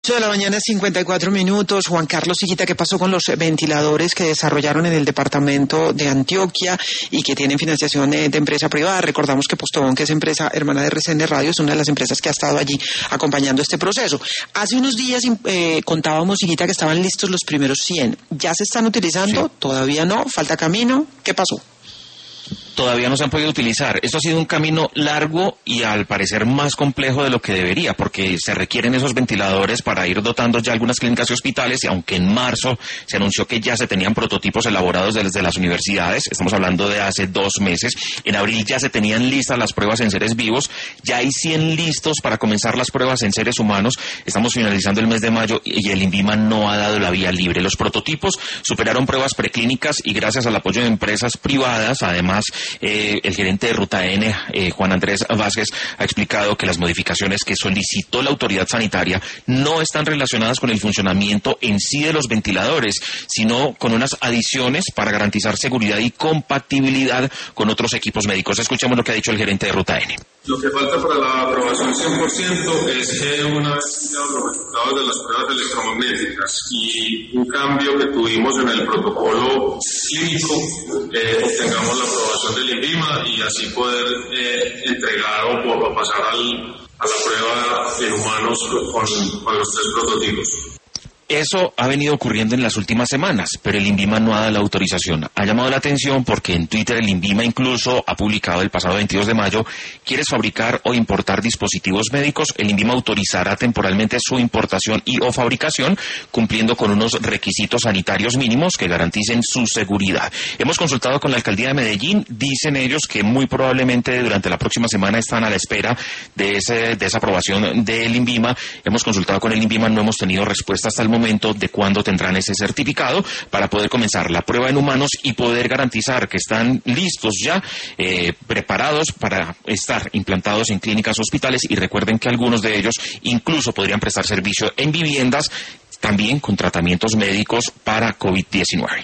8 de la mañana, 54 minutos. Juan Carlos Higuita, ¿qué pasó con los ventiladores que desarrollaron en el departamento de Antioquia y que tienen financiación de empresa privada? Recordamos que Postobón, que es empresa hermana de RCN Radio, es una de las empresas que ha estado allí acompañando este proceso. Hace unos días contábamos, Higuita, que estaban listos los primeros 100. ¿Ya se están utilizando? Sí. ¿Todavía no? ¿Falta camino? ¿Qué pasó? Todavía no se han podido utilizar. Esto ha sido un camino largo y al parecer más complejo de lo que debería, porque se requieren esos ventiladores para ir dotando ya algunas clínicas y hospitales, y aunque en marzo se anunció que ya se tenían prototipos elaborados desde las universidades, estamos hablando de hace 2 meses, en abril ya se tenían listas las pruebas en seres vivos, ya hay 100 listos para comenzar las pruebas en seres humanos, estamos finalizando el mes de mayo y el INVIMA no ha dado la vía libre. Los prototipos superaron pruebas preclínicas y gracias al apoyo de empresas privadas, además, el gerente de Ruta N, Juan Andrés Vázquez, ha explicado que las modificaciones que solicitó la autoridad sanitaria no están relacionadas con el funcionamiento en sí de los ventiladores, sino con unas adiciones para garantizar seguridad y compatibilidad con otros equipos médicos. Escuchemos lo que ha dicho el gerente de Ruta N. Lo que falta para la aprobación 100% es que una vez tenido los resultados de las pruebas electromagnéticas y un cambio que tuvimos en el protocolo clínico, obtengamos la aprobación del INVIMA y así poder entregar o pasar a la prueba en humanos con los 3 prototipos. Eso ha venido ocurriendo en las últimas semanas, pero el INVIMA no ha dado la autorización. Ha llamado la atención porque en Twitter el INVIMA incluso ha publicado el pasado 22 de mayo, ¿quieres fabricar o importar dispositivos médicos? El INVIMA autorizará temporalmente su importación y o fabricación, cumpliendo con unos requisitos sanitarios mínimos que garanticen su seguridad. Hemos consultado con la alcaldía de Medellín, dicen ellos que muy probablemente durante la próxima semana están a la espera de esa aprobación del INVIMA. Hemos consultado con el INVIMA, no hemos tenido respuesta hasta el momento de cuándo tendrán ese certificado para poder comenzar la prueba en humanos y poder garantizar que están listos ya, preparados para estar implantados en clínicas, hospitales, y recuerden que algunos de ellos incluso podrían prestar servicio en viviendas, también con tratamientos médicos para COVID-19.